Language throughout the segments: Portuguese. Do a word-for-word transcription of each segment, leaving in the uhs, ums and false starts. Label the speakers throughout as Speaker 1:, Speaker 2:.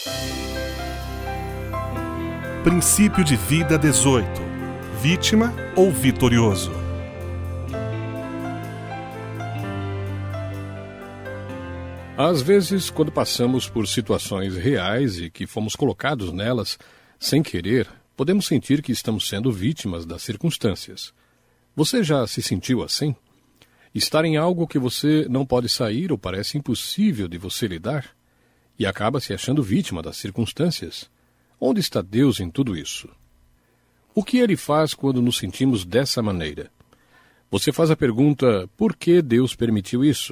Speaker 1: Princípio de vida dezoito. Vítima ou vitorioso?
Speaker 2: Às vezes, quando passamos por situações reais e que fomos colocados nelas sem querer, podemos sentir que estamos sendo vítimas das circunstâncias. Você já se sentiu assim? Estar em algo que você não pode sair ou parece impossível de você lidar? E acaba se achando vítima das circunstâncias? Onde está Deus em tudo isso? O que Ele faz quando nos sentimos dessa maneira? Você faz a pergunta, por que Deus permitiu isso?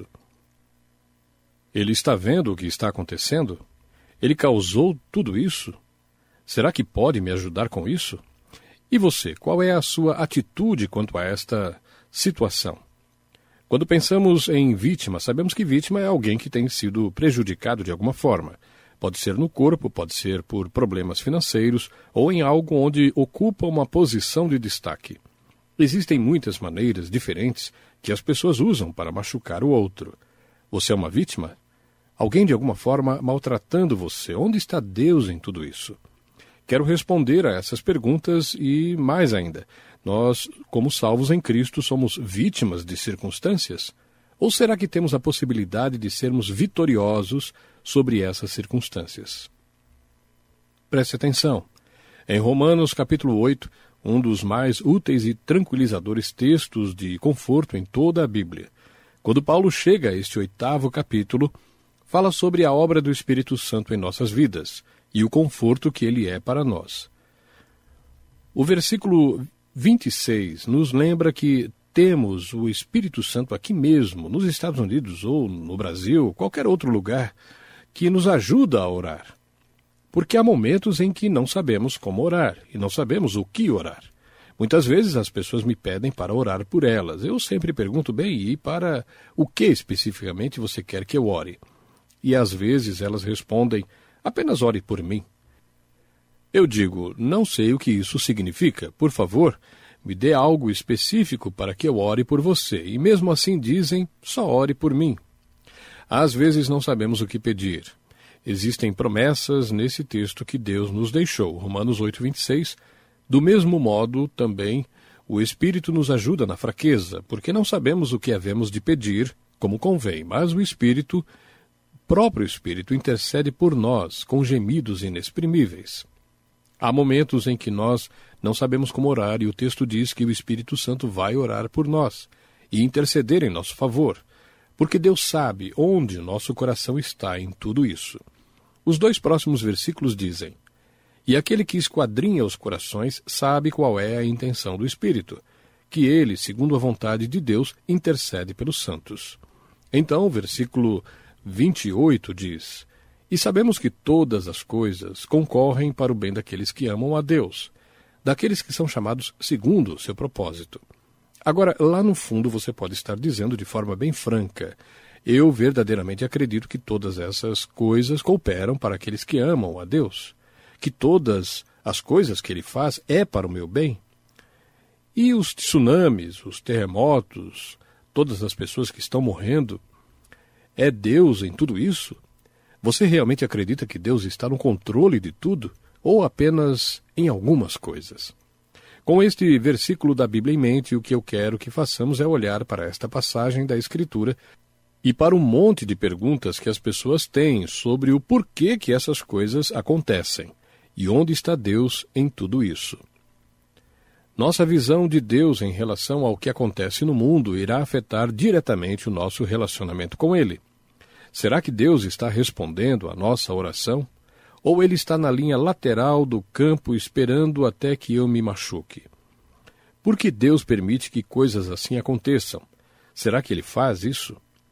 Speaker 2: Ele está vendo o que está acontecendo? Ele causou tudo isso? Será que pode me ajudar com isso? E você, qual é a sua atitude quanto a esta situação? Quando pensamos em vítima, sabemos que vítima é alguém que tem sido prejudicado de alguma forma. Pode ser no corpo, pode ser por problemas financeiros ou em algo onde ocupa uma posição de destaque. Existem muitas maneiras diferentes que as pessoas usam para machucar o outro. Você é uma vítima? Alguém de alguma forma maltratando você. Onde está Deus em tudo isso? Quero responder a essas perguntas e, mais ainda, nós, como salvos em Cristo, somos vítimas de circunstâncias? Ou será que temos a possibilidade de sermos vitoriosos sobre essas circunstâncias? Preste atenção. Em Romanos capítulo oito, um dos mais úteis e tranquilizadores textos de conforto em toda a Bíblia, quando Paulo chega a este oitavo capítulo, fala sobre a obra do Espírito Santo em nossas vidas e o conforto que ele é para nós. O versículo vinte e seis nos lembra que temos o Espírito Santo aqui mesmo, nos Estados Unidos ou no Brasil, qualquer outro lugar, que nos ajuda a orar. Porque há momentos em que não sabemos como orar e não sabemos o que orar. Muitas vezes as pessoas me pedem para orar por elas. Eu sempre pergunto, bem, e para o que especificamente você quer que eu ore? E às vezes elas respondem, apenas ore por mim. Eu digo, não sei o que isso significa. Por favor, me dê algo específico para que eu ore por você. E mesmo assim dizem, só ore por mim. Às vezes não sabemos o que pedir. Existem promessas nesse texto que Deus nos deixou. Romanos oito, vinte e seis. Do mesmo modo, também, o Espírito nos ajuda na fraqueza, porque não sabemos o que havemos de pedir, como convém, mas o Espírito próprio Espírito intercede por nós com gemidos inexprimíveis. Há momentos em que nós não sabemos como orar e o texto diz que o Espírito Santo vai orar por nós e interceder em nosso favor, porque Deus sabe onde nosso coração está em tudo isso. Os dois próximos versículos dizem, e aquele que esquadrinha os corações sabe qual é a intenção do Espírito, que ele, segundo a vontade de Deus, intercede pelos santos. Então, o versículo vinte e oito diz, e sabemos que todas as coisas concorrem para o bem daqueles que amam a Deus, daqueles que são chamados segundo o seu propósito. Agora, lá no fundo você pode estar dizendo de forma bem franca, eu verdadeiramente acredito que todas essas coisas cooperam para aqueles que amam a Deus, que todas as coisas que ele faz é para o meu bem. E os tsunamis, os terremotos, todas as pessoas que estão morrendo, é Deus em tudo isso? Você realmente acredita que Deus está no controle de tudo? Ou apenas em algumas coisas? Com este versículo da Bíblia em mente, o que eu quero que façamos é olhar para esta passagem da Escritura e para um monte de perguntas que as pessoas têm sobre o porquê que essas coisas acontecem e onde está Deus em tudo isso. Nossa visão de Deus em relação ao que acontece no mundo irá afetar diretamente o nosso relacionamento com Ele. Será que Deus está respondendo à nossa oração? Ou Ele está na linha lateral do campo esperando até que eu me machuque? Por que Deus permite que coisas assim aconteçam? Será que Ele faz isso?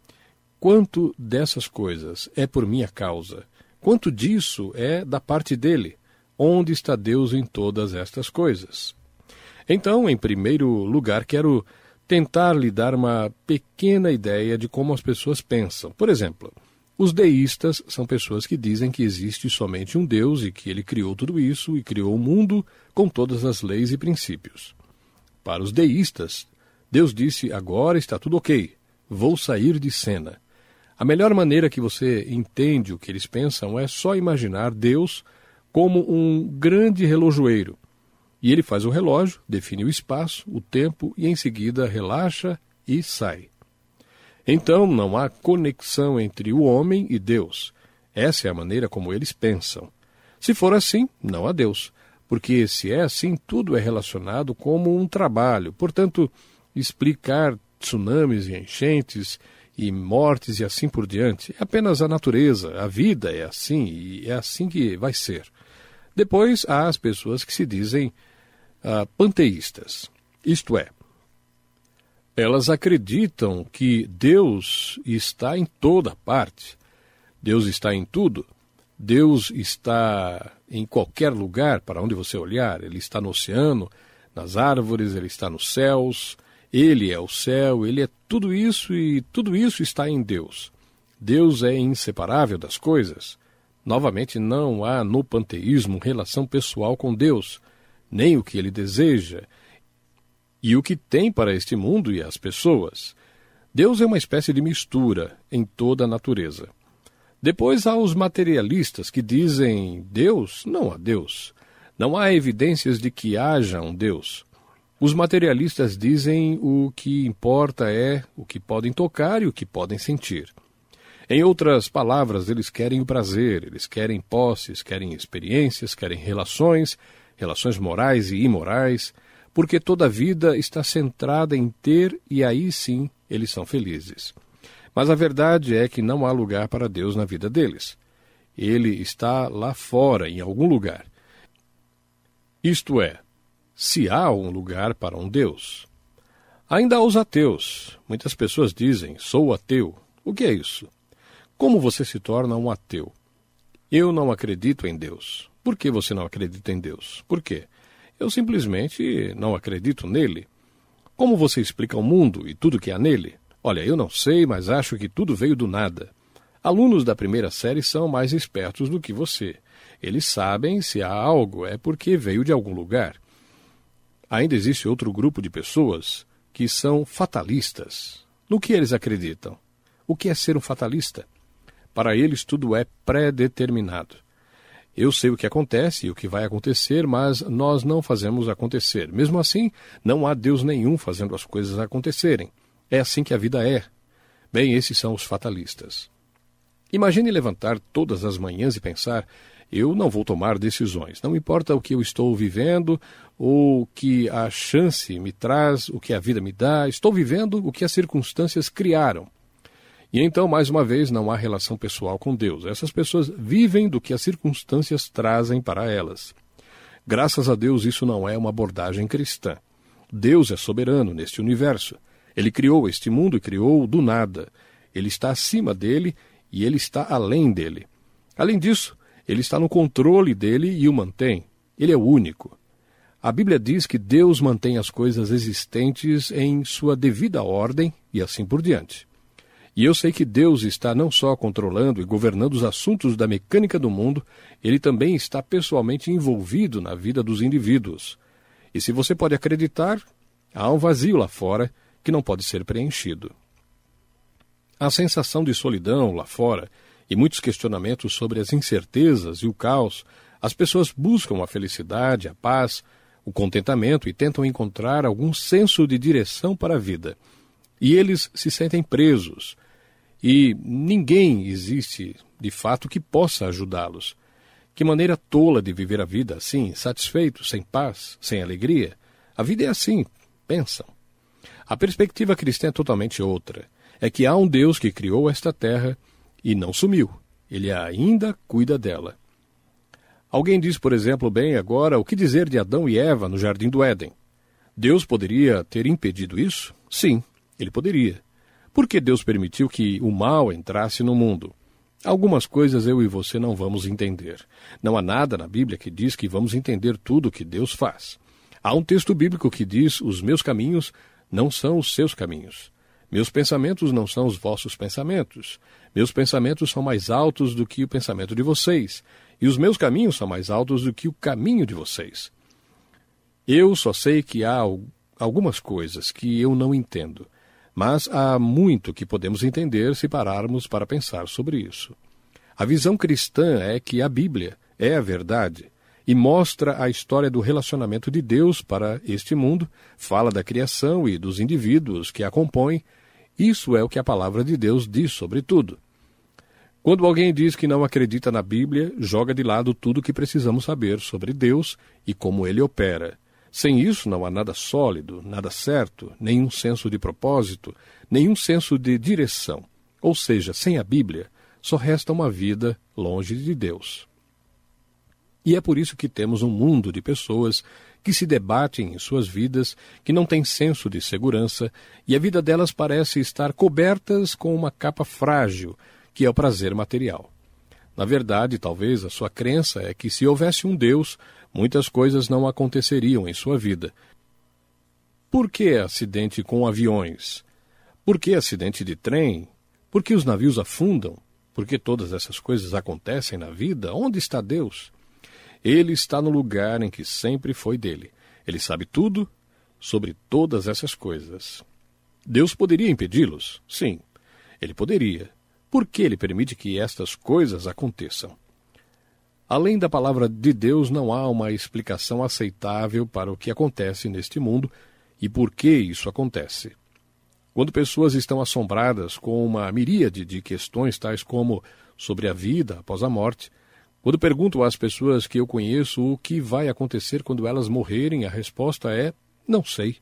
Speaker 2: Quanto dessas coisas é por minha causa? Quanto disso é da parte dEle? Onde está Deus em todas estas coisas? Então, em primeiro lugar, quero tentar lhe dar uma pequena ideia de como as pessoas pensam. Por exemplo, os deístas são pessoas que dizem que existe somente um Deus e que ele criou tudo isso e criou o mundo com todas as leis e princípios. Para os deístas, Deus disse, agora está tudo ok, vou sair de cena. A melhor maneira que você entende o que eles pensam é só imaginar Deus como um grande relojoeiro. E ele faz o relógio, define o espaço, o tempo e em seguida relaxa e sai. Então não há conexão entre o homem e Deus. Essa é a maneira como eles pensam. Se for assim, não há Deus. Porque se é assim, tudo é relacionado como um trabalho. Portanto, explicar tsunamis e enchentes e mortes e assim por diante é apenas a natureza. A vida é assim e é assim que vai ser. Depois há as pessoas que se dizem uh, panteístas. Isto é, elas acreditam que Deus está em toda parte. Deus está em tudo. Deus está em qualquer lugar para onde você olhar. Ele está no oceano, nas árvores, ele está nos céus. Ele é o céu, ele é tudo isso e tudo isso está em Deus. Deus é inseparável das coisas. Novamente, não há no panteísmo relação pessoal com Deus, nem o que ele deseja e o que tem para este mundo e as pessoas. Deus é uma espécie de mistura em toda a natureza. Depois há os materialistas que dizem Deus, não há Deus. Não há evidências de que haja um Deus. Os materialistas dizem o que importa é o que podem tocar e o que podem sentir. Em outras palavras, eles querem o prazer, eles querem posses, querem experiências, querem relações, relações morais e imorais, porque toda a vida está centrada em ter e aí sim eles são felizes. Mas a verdade é que não há lugar para Deus na vida deles. Ele está lá fora, em algum lugar. Isto é, se há um lugar para um Deus. Ainda há os ateus. Muitas pessoas dizem, sou ateu. O que é isso? Como você se torna um ateu? Eu não acredito em Deus. Por que você não acredita em Deus? Por quê? Eu simplesmente não acredito nele. Como você explica o mundo e tudo que há nele? Olha, eu não sei, mas acho que tudo veio do nada. Alunos da primeira série são mais espertos do que você. Eles sabem se há algo, é porque veio de algum lugar. Ainda existe outro grupo de pessoas que são fatalistas. No que eles acreditam? O que é ser um fatalista? Para eles tudo é pré-determinado. Eu sei o que acontece e o que vai acontecer, mas nós não fazemos acontecer. Mesmo assim, não há Deus nenhum fazendo as coisas acontecerem. É assim que a vida é. Bem, esses são os fatalistas. Imagine levantar todas as manhãs e pensar, eu não vou tomar decisões. Não importa o que eu estou vivendo, ou o que a chance me traz, o que a vida me dá, estou vivendo o que as circunstâncias criaram. E então, mais uma vez, não há relação pessoal com Deus. Essas pessoas vivem do que as circunstâncias trazem para elas. Graças a Deus, isso não é uma abordagem cristã. Deus é soberano neste universo. Ele criou este mundo e criou do nada. Ele está acima dele e ele está além dele. Além disso, ele está no controle dele e o mantém. Ele é o único. A Bíblia diz que Deus mantém as coisas existentes em sua devida ordem e assim por diante. E eu sei que Deus está não só controlando e governando os assuntos da mecânica do mundo, ele também está pessoalmente envolvido na vida dos indivíduos. E se você pode acreditar, há um vazio lá fora que não pode ser preenchido. A sensação de solidão lá fora e muitos questionamentos sobre as incertezas e o caos, as pessoas buscam a felicidade, a paz, o contentamento e tentam encontrar algum senso de direção para a vida. E eles se sentem presos. E ninguém existe, de fato, que possa ajudá-los. Que maneira tola de viver a vida assim, satisfeito, sem paz, sem alegria. A vida é assim, pensam. A perspectiva cristã é totalmente outra. É que há um Deus que criou esta terra e não sumiu. Ele ainda cuida dela. Alguém diz, por exemplo, bem agora, o que dizer de Adão e Eva no Jardim do Éden? Deus poderia ter impedido isso? Sim, ele poderia. Por que Deus permitiu que o mal entrasse no mundo? Algumas coisas eu e você não vamos entender. Não há nada na Bíblia que diz que vamos entender tudo o que Deus faz. Há um texto bíblico que diz, os meus caminhos não são os seus caminhos. Meus pensamentos não são os vossos pensamentos. Meus pensamentos são mais altos do que o pensamento de vocês. E os meus caminhos são mais altos do que o caminho de vocês. Eu só sei que há algumas coisas que eu não entendo. Mas há muito que podemos entender se pararmos para pensar sobre isso. A visão cristã é que a Bíblia é a verdade e mostra a história do relacionamento de Deus para este mundo, fala da criação e dos indivíduos que a compõem. Isso é o que a palavra de Deus diz sobre tudo. Quando alguém diz que não acredita na Bíblia, joga de lado tudo o que precisamos saber sobre Deus e como ele opera. Sem isso não há nada sólido, nada certo, nenhum senso de propósito, nenhum senso de direção. Ou seja, sem a Bíblia, só resta uma vida longe de Deus. E é por isso que temos um mundo de pessoas que se debatem em suas vidas, que não têm senso de segurança, e a vida delas parece estar cobertas com uma capa frágil, que é o prazer material. Na verdade, talvez a sua crença é que se houvesse um Deus, muitas coisas não aconteceriam em sua vida. Por que acidente com aviões? Por que acidente de trem? Por que os navios afundam? Por que todas essas coisas acontecem na vida? Onde está Deus? Ele está no lugar em que sempre foi dele. Ele sabe tudo sobre todas essas coisas. Deus poderia impedi-los? Sim, ele poderia. Por que ele permite que estas coisas aconteçam? Além da palavra de Deus, não há uma explicação aceitável para o que acontece neste mundo e por que isso acontece. Quando pessoas estão assombradas com uma miríade de questões tais como sobre a vida após a morte, quando pergunto às pessoas que eu conheço o que vai acontecer quando elas morrerem, a resposta é: não sei.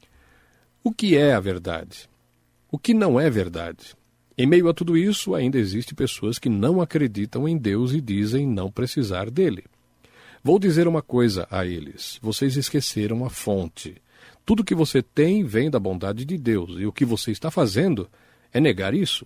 Speaker 2: O que é a verdade? O que não é verdade? Em meio a tudo isso, ainda existem pessoas que não acreditam em Deus e dizem não precisar dele. Vou dizer uma coisa a eles: vocês esqueceram a fonte. Tudo que você tem vem da bondade de Deus, e o que você está fazendo é negar isso.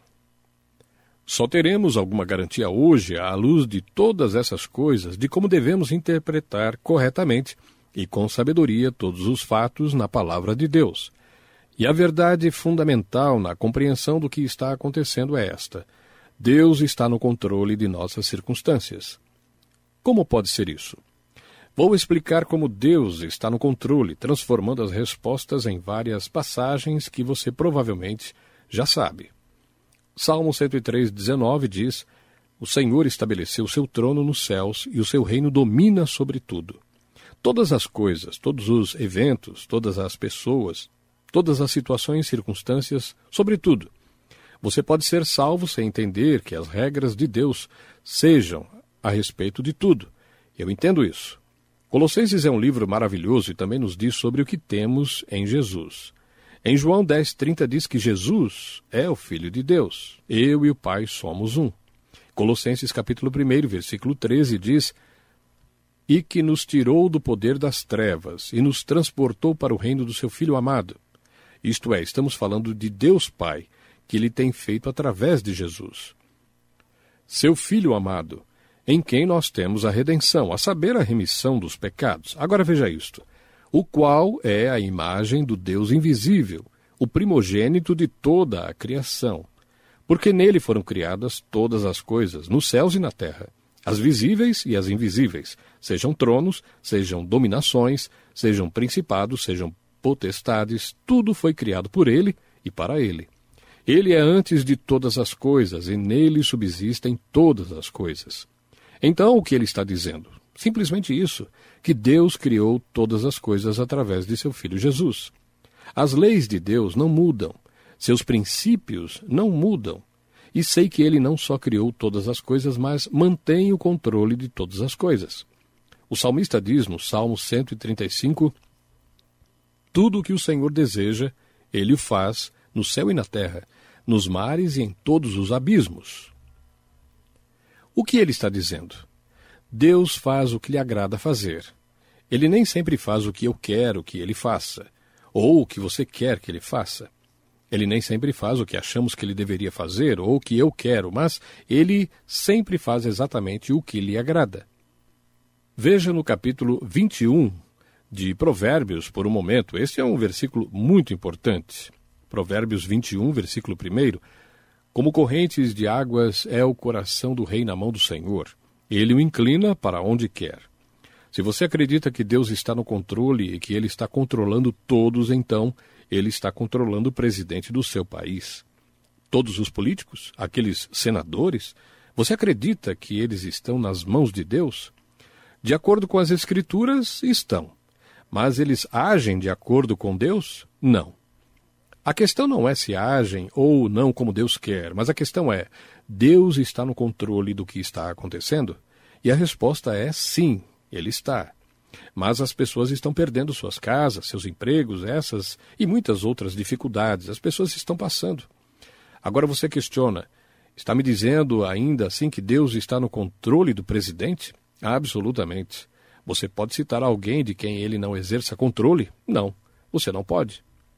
Speaker 2: Só teremos alguma garantia hoje, à luz de todas essas coisas, de como devemos interpretar corretamente e com sabedoria todos os fatos na palavra de Deus. E a verdade fundamental na compreensão do que está acontecendo é esta: Deus está no controle de nossas circunstâncias. Como pode ser isso? Vou explicar como Deus está no controle, transformando as respostas em várias passagens que você provavelmente já sabe. Salmo cento e três, dezenove diz: o Senhor estabeleceu seu trono nos céus e o seu reino domina sobre tudo. Todas as coisas, todos os eventos, todas as pessoas, todas as situações e circunstâncias, sobretudo. Você pode ser salvo sem entender que as regras de Deus sejam a respeito de tudo. Eu entendo isso. Colossenses é um livro maravilhoso e também nos diz sobre o que temos em Jesus. Em João dez, trinta diz que Jesus é o Filho de Deus. Eu e o Pai somos um. Colossenses capítulo um, versículo treze diz: e que nos tirou do poder das trevas e nos transportou para o reino do seu Filho amado. Isto é, estamos falando de Deus Pai, que ele tem feito através de Jesus. Seu Filho amado, em quem nós temos a redenção, a saber, a remissão dos pecados. Agora veja isto: o qual é a imagem do Deus invisível, o primogênito de toda a criação. Porque nele foram criadas todas as coisas, nos céus e na terra, as visíveis e as invisíveis, sejam tronos, sejam dominações, sejam principados, sejam potestades, tudo foi criado por ele e para ele. Ele é antes de todas as coisas, e nele subsistem todas as coisas. Então, o que ele está dizendo? Simplesmente isso, que Deus criou todas as coisas através de seu Filho Jesus. As leis de Deus não mudam, seus princípios não mudam, e sei que ele não só criou todas as coisas, mas mantém o controle de todas as coisas. O salmista diz no Salmo cento e trinta e cinco, tudo o que o Senhor deseja, ele o faz no céu e na terra, nos mares e em todos os abismos. O que ele está dizendo? Deus faz o que lhe agrada fazer. Ele nem sempre faz o que eu quero que ele faça, ou o que você quer que ele faça. Ele nem sempre faz o que achamos que ele deveria fazer, ou o que eu quero, mas ele sempre faz exatamente o que lhe agrada. Veja no capítulo vinte e um de Provérbios por um momento. Este é um versículo muito importante. Provérbios vinte e um, versículo um. Como correntes de águas é o coração do rei na mão do Senhor. Ele o inclina para onde quer. Se você acredita que Deus está no controle e que ele está controlando todos, então ele está controlando o presidente do seu país. Todos os políticos, aqueles senadores, você acredita que eles estão nas mãos de Deus? De acordo com as Escrituras, estão. Mas eles agem de acordo com Deus? Não. A questão não é se agem ou não como Deus quer, mas a questão é, Deus está no controle do que está acontecendo? E a resposta é sim, Ele está. Mas as pessoas estão perdendo suas casas, seus empregos, essas e muitas outras dificuldades. As pessoas estão passando. Agora você questiona, está me dizendo ainda assim que Deus está no controle do presidente? Absolutamente. Você pode citar alguém de quem ele não exerça controle? Não, você não pode.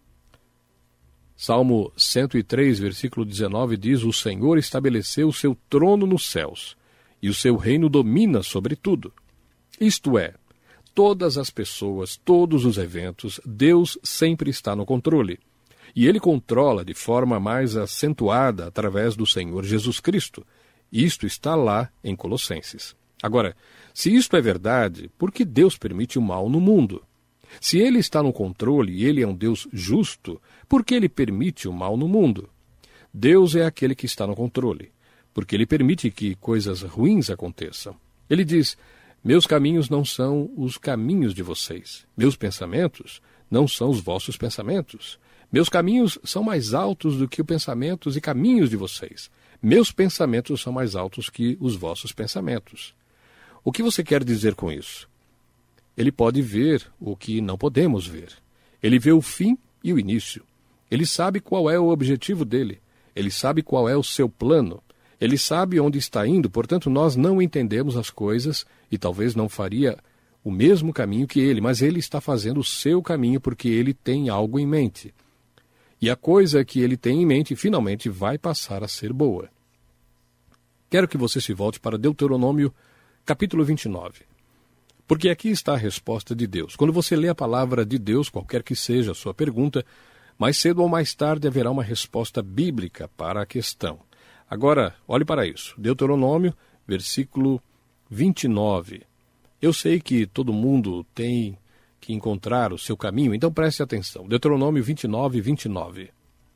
Speaker 2: Salmo cento e três, versículo dezenove diz: O Senhor estabeleceu o seu trono nos céus, e o seu reino domina sobre tudo. Isto é, todas as pessoas, todos os eventos, Deus sempre está no controle. E Ele controla de forma mais acentuada através do Senhor Jesus Cristo. Isto está lá em Colossenses. Agora, se isto é verdade, por que Deus permite o mal no mundo? Se Ele está no controle e Ele é um Deus justo, por que Ele permite o mal no mundo? Deus é aquele que está no controle, porque Ele permite que coisas ruins aconteçam. Ele diz: meus caminhos não são os caminhos de vocês, meus pensamentos não são os vossos pensamentos. Meus caminhos são mais altos do que os pensamentos e caminhos de vocês. Meus pensamentos são mais altos que os vossos pensamentos. O que você quer dizer com isso? Ele pode ver o que não podemos ver. Ele vê o fim e o início. Ele sabe qual é o objetivo dele. Ele sabe qual é o seu plano. Ele sabe onde está indo, portanto nós não entendemos as coisas e talvez não faria o mesmo caminho que ele, mas ele está fazendo o seu caminho porque ele tem algo em mente. E a coisa que ele tem em mente finalmente vai passar a ser boa. Quero que você se volte para Deuteronômio, capítulo vinte e nove. Porque aqui está a resposta de Deus. Quando você lê a palavra de Deus, qualquer que seja a sua pergunta, mais cedo ou mais tarde haverá uma resposta bíblica para a questão. Agora, olhe para isso. Deuteronômio, versículo vinte e nove. Eu sei que todo mundo tem que encontrar o seu caminho, então preste atenção. Deuteronômio vinte e nove, vinte e nove.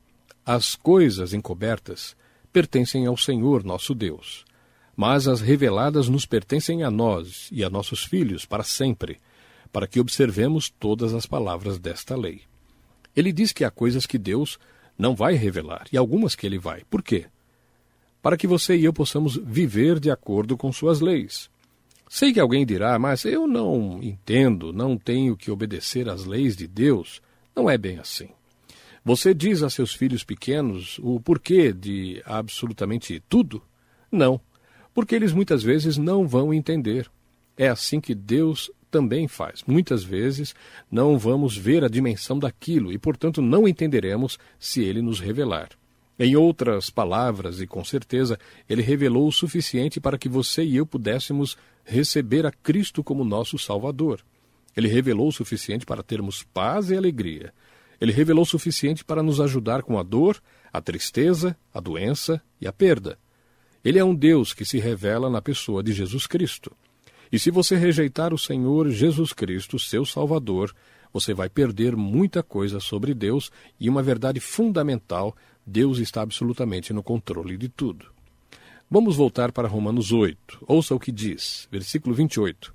Speaker 2: As coisas encobertas pertencem ao Senhor nosso Deus, mas as reveladas nos pertencem a nós e a nossos filhos para sempre, para que observemos todas as palavras desta lei. Ele diz que há coisas que Deus não vai revelar, e algumas que ele vai. Por quê? Para que você e eu possamos viver de acordo com suas leis. Sei que alguém dirá, mas eu não entendo, não tenho que obedecer às leis de Deus. Não é bem assim. Você diz a seus filhos pequenos o porquê de absolutamente tudo? Não, porque eles muitas vezes não vão entender. É assim que Deus também faz. Muitas vezes não vamos ver a dimensão daquilo e, portanto, não entenderemos se Ele nos revelar. Em outras palavras, e com certeza, Ele revelou o suficiente para que você e eu pudéssemos receber a Cristo como nosso Salvador. Ele revelou o suficiente para termos paz e alegria. Ele revelou o suficiente para nos ajudar com a dor, a tristeza, a doença e a perda. Ele é um Deus que se revela na pessoa de Jesus Cristo. E se você rejeitar o Senhor Jesus Cristo, seu Salvador, você vai perder muita coisa sobre Deus e uma verdade fundamental: Deus está absolutamente no controle de tudo. Vamos voltar para Romanos oito. Ouça o que diz, versículo vinte e oito.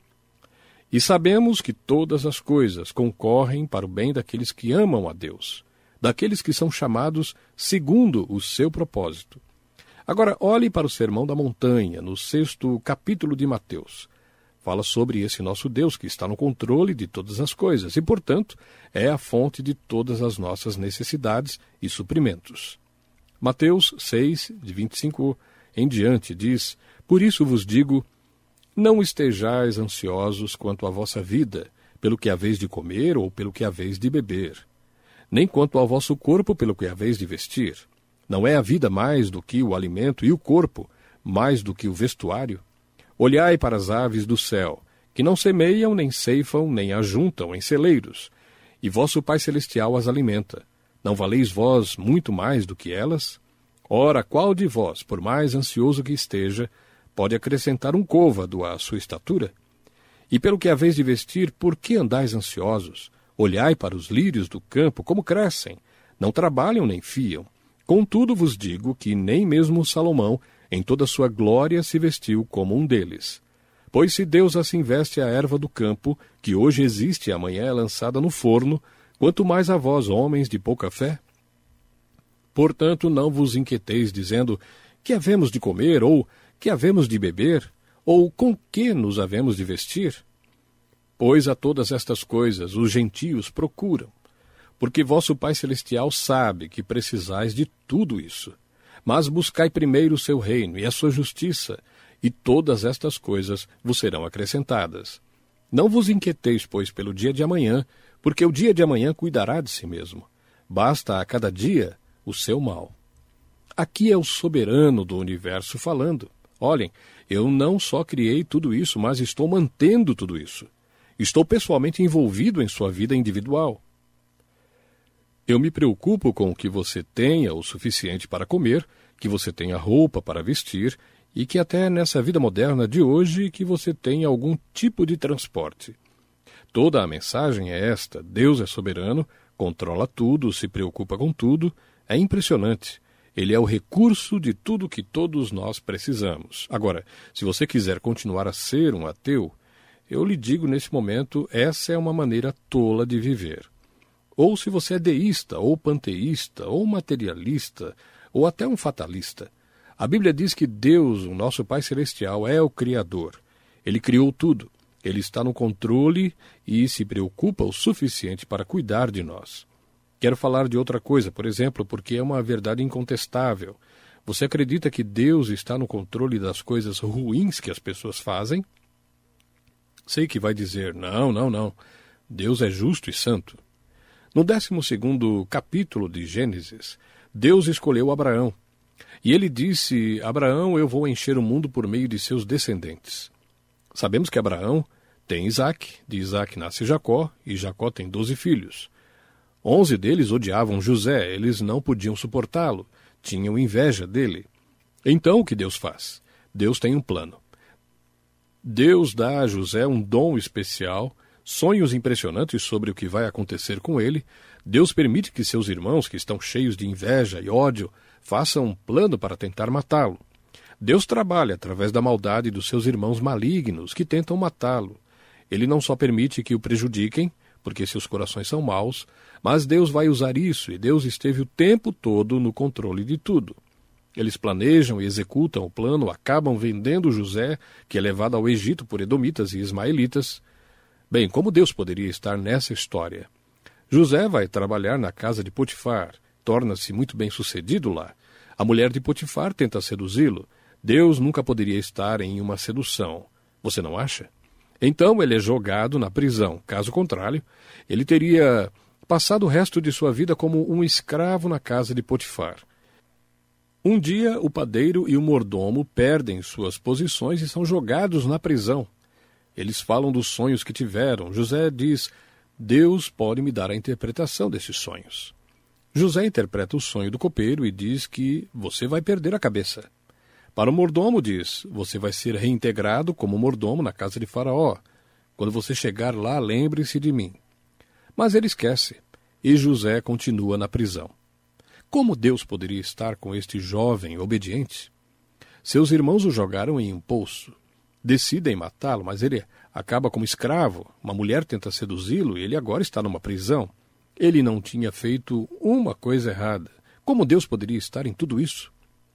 Speaker 2: E sabemos que todas as coisas concorrem para o bem daqueles que amam a Deus, daqueles que são chamados segundo o seu propósito. Agora, olhe para o Sermão da Montanha, no sexto capítulo de Mateus. Fala sobre esse nosso Deus que está no controle de todas as coisas e, portanto, é a fonte de todas as nossas necessidades e suprimentos. Mateus seis, de vinte e cinco em diante, diz: Por isso vos digo, não estejais ansiosos quanto à vossa vida, pelo que haveis de comer ou pelo que haveis de beber, nem quanto ao vosso corpo pelo que haveis de vestir. Não é a vida mais do que o alimento e o corpo mais do que o vestuário? Olhai para as aves do céu, que não semeiam, nem ceifam, nem ajuntam em celeiros, e vosso Pai Celestial as alimenta. Não valeis vós muito mais do que elas? Ora, qual de vós, por mais ansioso que esteja, pode acrescentar um côvado à sua estatura? E pelo que haveis de vestir, por que andais ansiosos? Olhai para os lírios do campo, como crescem. Não trabalham nem fiam. Contudo vos digo que nem mesmo Salomão, em toda a sua glória, se vestiu como um deles. Pois se Deus assim veste a erva do campo, que hoje existe e amanhã é lançada no forno, quanto mais a vós, homens de pouca fé? Portanto, não vos inquieteis, dizendo, que havemos de comer, ou que havemos de beber, ou com que nos havemos de vestir? Pois a todas estas coisas os gentios procuram, porque vosso Pai Celestial sabe que precisais de tudo isso. Mas buscai primeiro o seu reino e a sua justiça, e todas estas coisas vos serão acrescentadas. Não vos inquieteis, pois, pelo dia de amanhã, porque o dia de amanhã cuidará de si mesmo. Basta a cada dia o seu mal. Aqui é o soberano do universo falando. Olhem, eu não só criei tudo isso, mas estou mantendo tudo isso. Estou pessoalmente envolvido em sua vida individual. Eu me preocupo com que você tenha o suficiente para comer, que você tenha roupa para vestir e que até nessa vida moderna de hoje que você tenha algum tipo de transporte. Toda a mensagem é esta: Deus é soberano, controla tudo, se preocupa com tudo. É impressionante. Ele é o recurso de tudo que todos nós precisamos. Agora, se você quiser continuar a ser um ateu, eu lhe digo nesse momento, essa é uma maneira tola de viver. Ou se você é deísta, ou panteísta, ou materialista, ou até um fatalista. A Bíblia diz que Deus, o nosso Pai Celestial, é o Criador. Ele criou tudo. Ele está no controle e se preocupa o suficiente para cuidar de nós. Quero falar de outra coisa, por exemplo, porque é uma verdade incontestável. Você acredita que Deus está no controle das coisas ruins que as pessoas fazem? Sei que vai dizer, não, não, não. Deus é justo e santo. No décimo segundo capítulo de Gênesis, Deus escolheu Abraão. E ele disse, Abraão, eu vou encher o mundo por meio de seus descendentes. Sabemos que Abraão tem Isaque, de Isaque nasce Jacó, e Jacó tem doze filhos. Onze deles odiavam José, eles não podiam suportá-lo, tinham inveja dele. Então o que Deus faz? Deus tem um plano. Deus dá a José um dom especial, sonhos impressionantes sobre o que vai acontecer com ele. Deus permite que seus irmãos, que estão cheios de inveja e ódio, façam um plano para tentar matá-lo. Deus trabalha através da maldade dos seus irmãos malignos que tentam matá-lo. Ele não só permite que o prejudiquem, porque seus corações são maus, mas Deus vai usar isso e Deus esteve o tempo todo no controle de tudo. Eles planejam e executam o plano, acabam vendendo José, que é levado ao Egito por edomitas e ismaelitas. Bem, como Deus poderia estar nessa história? José vai trabalhar na casa de Potifar, torna-se muito bem sucedido lá. A mulher de Potifar tenta seduzi-lo. Deus nunca poderia estar em uma sedução. Você não acha? Então ele é jogado na prisão. Caso contrário, ele teria passado o resto de sua vida como um escravo na casa de Potifar. Um dia, o padeiro e o mordomo perdem suas posições e são jogados na prisão. Eles falam dos sonhos que tiveram. José diz, Deus pode me dar a interpretação desses sonhos. José interpreta o sonho do copeiro e diz que você vai perder a cabeça. Para o mordomo diz, você vai ser reintegrado como mordomo na casa de Faraó. Quando você chegar lá, lembre-se de mim. Mas ele esquece, e José continua na prisão. Como Deus poderia estar com este jovem obediente? Seus irmãos o jogaram em um poço. Decidem matá-lo, mas ele acaba como escravo. Uma mulher tenta seduzi-lo e ele agora está numa prisão. Ele não tinha feito uma coisa errada. Como Deus poderia estar em tudo isso?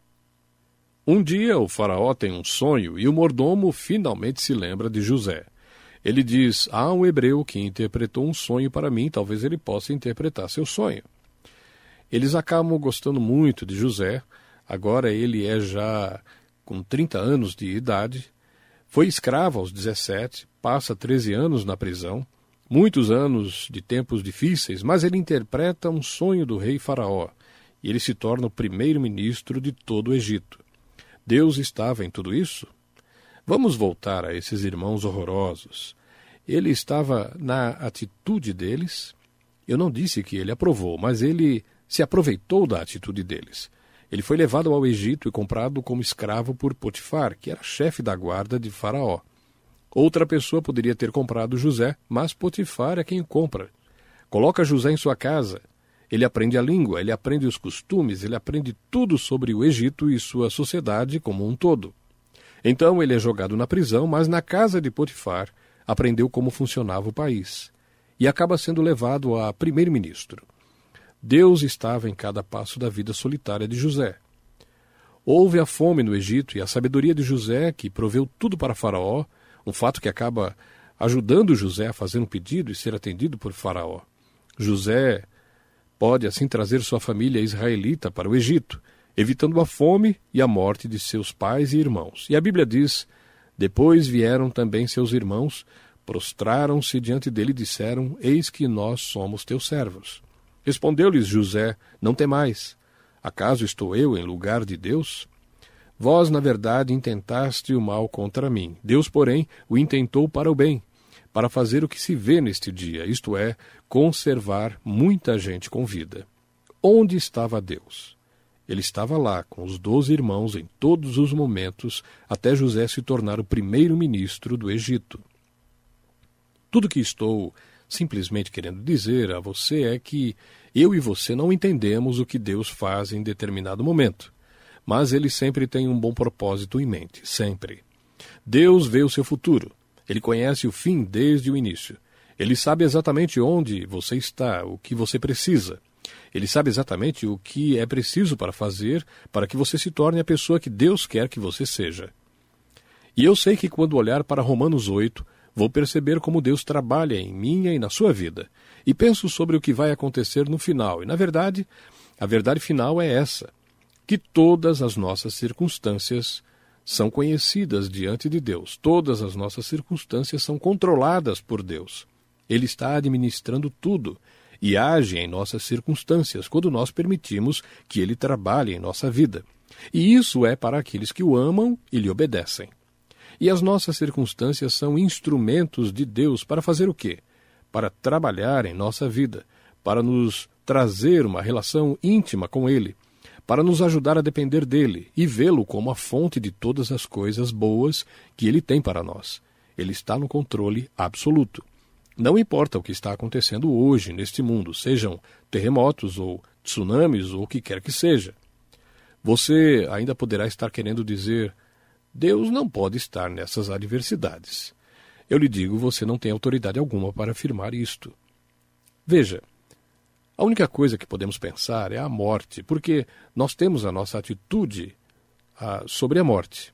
Speaker 2: Um dia o faraó tem um sonho e o mordomo finalmente se lembra de José. Ele diz, há um hebreu que interpretou um sonho para mim, talvez ele possa interpretar seu sonho. Eles acabam gostando muito de José, agora ele é já com trinta anos de idade, foi escravo aos dezessete, passa treze anos na prisão, muitos anos de tempos difíceis, mas ele interpreta um sonho do rei Faraó, e ele se torna o primeiro-ministro de todo o Egito. Deus estava em tudo isso? Vamos voltar a esses irmãos horrorosos. Ele estava na atitude deles? Eu não disse que ele aprovou, mas ele se aproveitou da atitude deles. Ele foi levado ao Egito e comprado como escravo por Potifar, que era chefe da guarda de Faraó. Outra pessoa poderia ter comprado José, mas Potifar é quem compra. Coloca José em sua casa. Ele aprende a língua, ele aprende os costumes, ele aprende tudo sobre o Egito e sua sociedade como um todo. Então ele é jogado na prisão, mas na casa de Potifar aprendeu como funcionava o país e acaba sendo levado a primeiro-ministro. Deus estava em cada passo da vida solitária de José. Houve a fome no Egito e a sabedoria de José, que proveu tudo para Faraó, um fato que acaba ajudando José a fazer um pedido e ser atendido por Faraó. José pode assim trazer sua família israelita para o Egito, evitando a fome e a morte de seus pais e irmãos. E a Bíblia diz: depois vieram também seus irmãos, prostraram-se diante dele e disseram: eis que nós somos teus servos. Respondeu-lhes José: não temais, acaso estou eu em lugar de Deus? Vós, na verdade, intentaste o mal contra mim. Deus, porém, o intentou para o bem, para fazer o que se vê neste dia, isto é, conservar muita gente com vida. Onde estava Deus? Ele estava lá, com os doze irmãos, em todos os momentos, até José se tornar o primeiro-ministro do Egito. Tudo que estou simplesmente querendo dizer a você é que eu e você não entendemos o que Deus faz em determinado momento, mas Ele sempre tem um bom propósito em mente, sempre. Deus vê o seu futuro. Ele conhece o fim desde o início. Ele sabe exatamente onde você está, o que você precisa. Ele sabe exatamente o que é preciso para fazer para que você se torne a pessoa que Deus quer que você seja. E eu sei que quando olhar para Romanos oito, vou perceber como Deus trabalha em minha e na sua vida. E penso sobre o que vai acontecer no final. E, na verdade, a verdade final é essa: que todas as nossas circunstâncias são conhecidas diante de Deus. Todas as nossas circunstâncias são controladas por Deus. Ele está administrando tudo e age em nossas circunstâncias quando nós permitimos que Ele trabalhe em nossa vida. E isso é para aqueles que o amam e lhe obedecem. E as nossas circunstâncias são instrumentos de Deus para fazer o quê? Para trabalhar em nossa vida, para nos trazer uma relação íntima com Ele, para nos ajudar a depender dEle e vê-lo como a fonte de todas as coisas boas que Ele tem para nós. Ele está no controle absoluto. Não importa o que está acontecendo hoje neste mundo, sejam terremotos ou tsunamis ou o que quer que seja. Você ainda poderá estar querendo dizer: Deus não pode estar nessas adversidades. Eu lhe digo, você não tem autoridade alguma para afirmar isto. Veja, a única coisa que podemos pensar é a morte, porque nós temos a nossa atitude a, sobre a morte.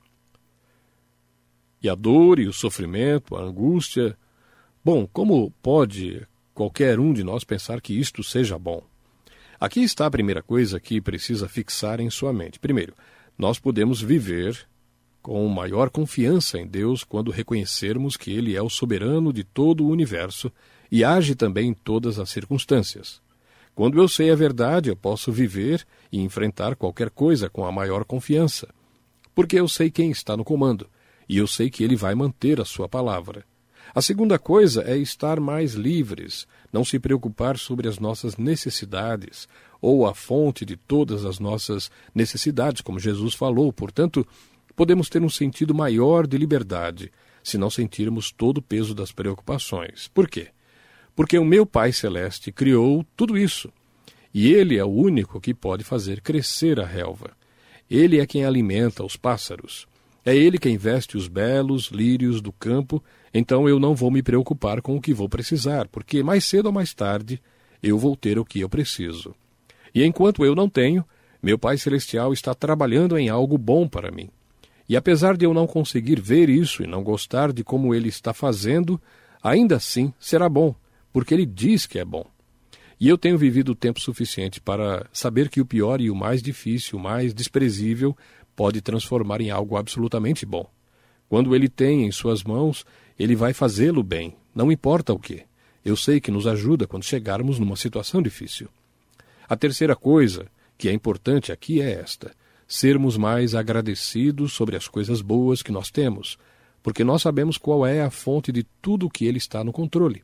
Speaker 2: E a dor e o sofrimento, a angústia. Bom, como pode qualquer um de nós pensar que isto seja bom? Aqui está a primeira coisa que precisa fixar em sua mente. Primeiro, nós podemos viver com maior confiança em Deus quando reconhecermos que Ele é o soberano de todo o universo e age também em todas as circunstâncias. Quando eu sei a verdade, eu posso viver e enfrentar qualquer coisa com a maior confiança, porque eu sei quem está no comando e eu sei que Ele vai manter a sua palavra. A segunda coisa é estar mais livres, não se preocupar sobre as nossas necessidades ou a fonte de todas as nossas necessidades, como Jesus falou. Portanto, podemos ter um sentido maior de liberdade se não sentirmos todo o peso das preocupações. Por quê? Porque o meu Pai Celeste criou tudo isso, e Ele é o único que pode fazer crescer a relva. Ele é quem alimenta os pássaros. É Ele quem veste os belos lírios do campo, então eu não vou me preocupar com o que vou precisar, porque mais cedo ou mais tarde eu vou ter o que eu preciso. E enquanto eu não tenho, meu Pai Celestial está trabalhando em algo bom para mim. E apesar de eu não conseguir ver isso e não gostar de como Ele está fazendo, ainda assim será bom, porque Ele diz que é bom. E eu tenho vivido o tempo suficiente para saber que o pior e o mais difícil, o mais desprezível, pode transformar em algo absolutamente bom. Quando Ele tem em suas mãos, Ele vai fazê-lo bem, não importa o que. Eu sei que nos ajuda quando chegarmos numa situação difícil. A terceira coisa que é importante aqui é esta: sermos mais agradecidos sobre as coisas boas que nós temos, porque nós sabemos qual é a fonte de tudo o que Ele está no controle.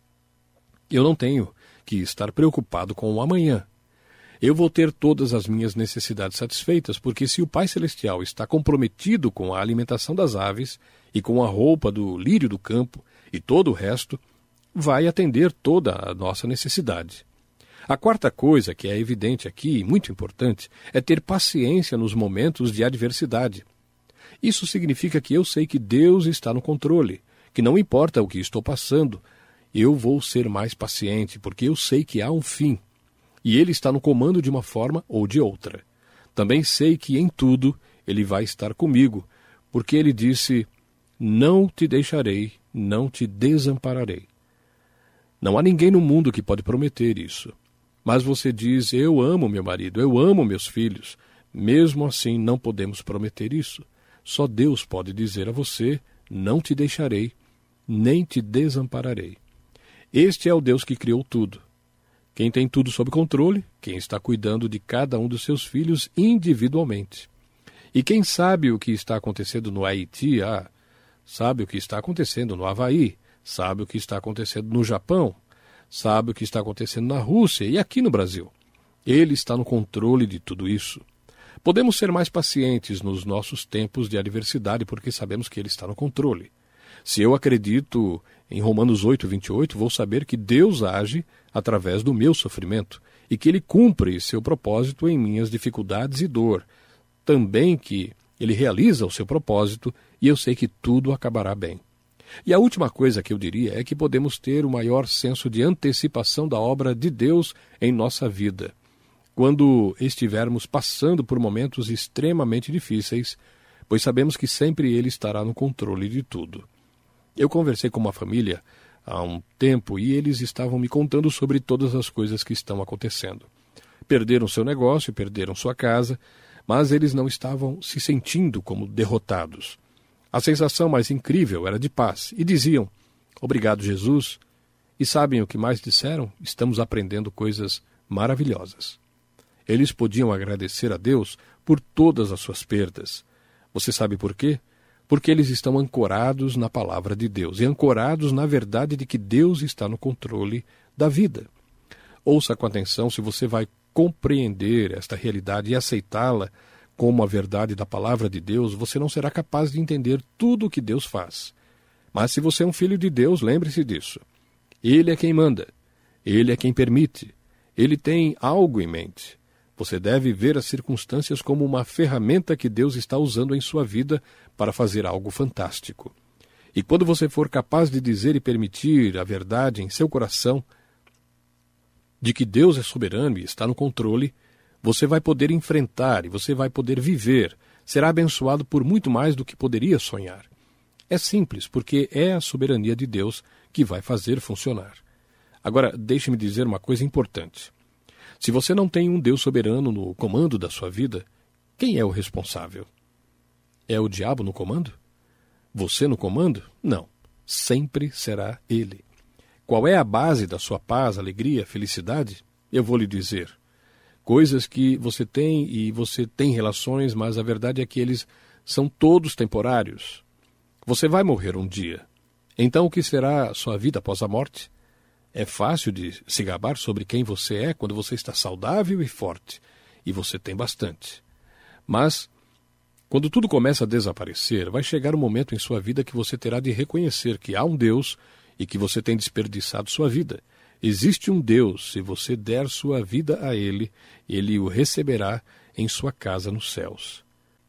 Speaker 2: Eu não tenho que estar preocupado com o amanhã. Eu vou ter todas as minhas necessidades satisfeitas, porque se o Pai Celestial está comprometido com a alimentação das aves e com a roupa do lírio do campo e todo o resto, vai atender toda a nossa necessidade. A quarta coisa, que é evidente aqui e muito importante, é ter paciência nos momentos de adversidade. Isso significa que eu sei que Deus está no controle, que não importa o que estou passando, eu vou ser mais paciente, porque eu sei que há um fim, e Ele está no comando de uma forma ou de outra. Também sei que em tudo Ele vai estar comigo, porque Ele disse, não te deixarei, não te desampararei. Não há ninguém no mundo que pode prometer isso. Mas você diz, eu amo meu marido, eu amo meus filhos. Mesmo assim, não podemos prometer isso. Só Deus pode dizer a você, não te deixarei, nem te desampararei. Este é o Deus que criou tudo. Quem tem tudo sob controle, quem está cuidando de cada um dos seus filhos individualmente. E quem sabe o que está acontecendo no Haiti, ah, sabe o que está acontecendo no Havaí, sabe o que está acontecendo no Japão, sabe o que está acontecendo na Rússia e aqui no Brasil. Ele está no controle de tudo isso. Podemos ser mais pacientes nos nossos tempos de adversidade porque sabemos que Ele está no controle. Se eu acredito em Romanos oito, vinte e oito, vou saber que Deus age através do meu sofrimento e que Ele cumpre seu propósito em minhas dificuldades e dor. Também que Ele realiza o seu propósito e eu sei que tudo acabará bem. E a última coisa que eu diria é que podemos ter o maior senso de antecipação da obra de Deus em nossa vida. Quando estivermos passando por momentos extremamente difíceis, pois sabemos que sempre Ele estará no controle de tudo. Eu conversei com uma família há um tempo e eles estavam me contando sobre todas as coisas que estão acontecendo. Perderam seu negócio, perderam sua casa, mas eles não estavam se sentindo como derrotados. A sensação mais incrível era de paz, e diziam, obrigado Jesus, e sabem o que mais disseram? Estamos aprendendo coisas maravilhosas. Eles podiam agradecer a Deus por todas as suas perdas. Você sabe por quê? Porque eles estão ancorados na palavra de Deus, e ancorados na verdade de que Deus está no controle da vida. Ouça com atenção, se você vai compreender esta realidade e aceitá-la, como a verdade da palavra de Deus, você não será capaz de entender tudo o que Deus faz. Mas se você é um filho de Deus, lembre-se disso. Ele é quem manda. Ele é quem permite. Ele tem algo em mente. Você deve ver as circunstâncias como uma ferramenta que Deus está usando em sua vida para fazer algo fantástico. E quando você for capaz de dizer e permitir a verdade em seu coração, de que Deus é soberano e está no controle, você vai poder enfrentar e você vai poder viver, será abençoado por muito mais do que poderia sonhar. É simples, porque é a soberania de Deus que vai fazer funcionar. Agora, deixe-me dizer uma coisa importante. Se você não tem um Deus soberano no comando da sua vida, quem é o responsável? É o diabo no comando? Você no comando? Não. Sempre será Ele. Qual é a base da sua paz, alegria, felicidade? Eu vou lhe dizer. Coisas que você tem e você tem relações, mas a verdade é que eles são todos temporários. Você vai morrer um dia. Então o que será a sua vida após a morte? É fácil de se gabar sobre quem você é quando você está saudável e forte, e você tem bastante. Mas, quando tudo começa a desaparecer, vai chegar um momento em sua vida que você terá de reconhecer que há um Deus e que você tem desperdiçado sua vida. Existe um Deus, se você der sua vida a Ele, Ele o receberá em sua casa nos céus.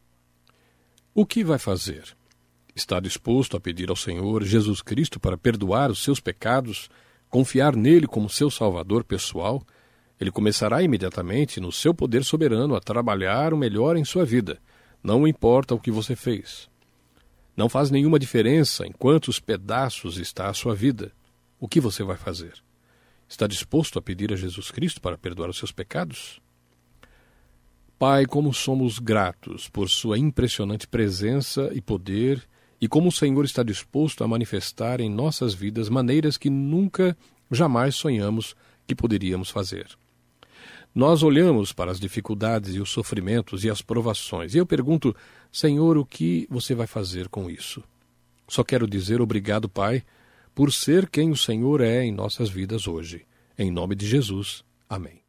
Speaker 2: O que vai fazer? Está disposto a pedir ao Senhor Jesus Cristo para perdoar os seus pecados, confiar nele como seu salvador pessoal? Ele começará imediatamente, no seu poder soberano, a trabalhar o melhor em sua vida. Não importa o que você fez. Não faz nenhuma diferença em quantos pedaços está a sua vida. O que você vai fazer? Está disposto a pedir a Jesus Cristo para perdoar os seus pecados? Pai, como somos gratos por sua impressionante presença e poder, e como o Senhor está disposto a manifestar em nossas vidas maneiras que nunca, jamais sonhamos que poderíamos fazer. Nós olhamos para as dificuldades e os sofrimentos e as provações, e eu pergunto, Senhor, o que você vai fazer com isso? Só quero dizer obrigado, Pai, por ser quem o Senhor é em nossas vidas hoje. Em nome de Jesus. Amém.